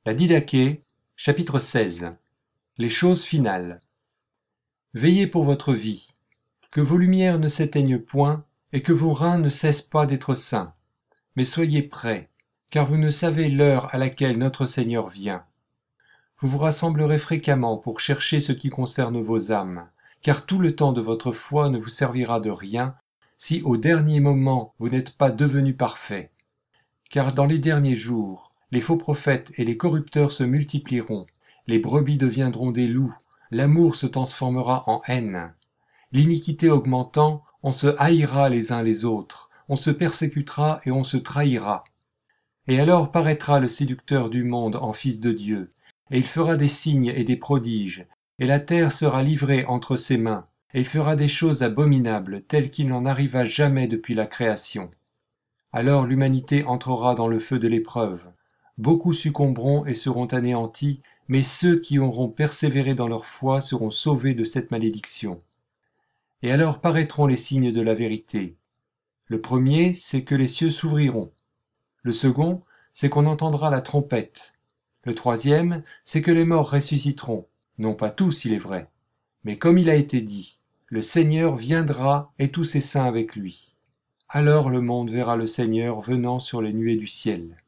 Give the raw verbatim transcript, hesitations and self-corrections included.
La Didaché, chapitre seize. Les choses finales. Veillez pour votre vie, que vos lumières ne s'éteignent point, et que vos reins ne cessent pas d'être sains. Mais soyez prêts, car vous ne savez l'heure à laquelle notre Seigneur vient. Vous vous rassemblerez fréquemment pour chercher ce qui concerne vos âmes, car tout le temps de votre foi ne vous servira de rien, si au dernier moment vous n'êtes pas devenus parfaits. Car dans les derniers jours, les faux prophètes et les corrupteurs se multiplieront, les brebis deviendront des loups, l'amour se transformera en haine. L'iniquité augmentant, on se haïra les uns les autres, on se persécutera et on se trahira. Et alors paraîtra le séducteur du monde en fils de Dieu, et il fera des signes et des prodiges, et la terre sera livrée entre ses mains, et il fera des choses abominables telles qu'il n'en arriva jamais depuis la création. Alors l'humanité entrera dans le feu de l'épreuve. Beaucoup succomberont et seront anéantis, mais ceux qui auront persévéré dans leur foi seront sauvés de cette malédiction. Et alors paraîtront les signes de la vérité. Le premier, c'est que les cieux s'ouvriront. Le second, c'est qu'on entendra la trompette. Le troisième, c'est que les morts ressusciteront, non pas tous, il est vrai, mais comme il a été dit, le Seigneur viendra et tous ses saints avec lui. Alors le monde verra le Seigneur venant sur les nuées du ciel.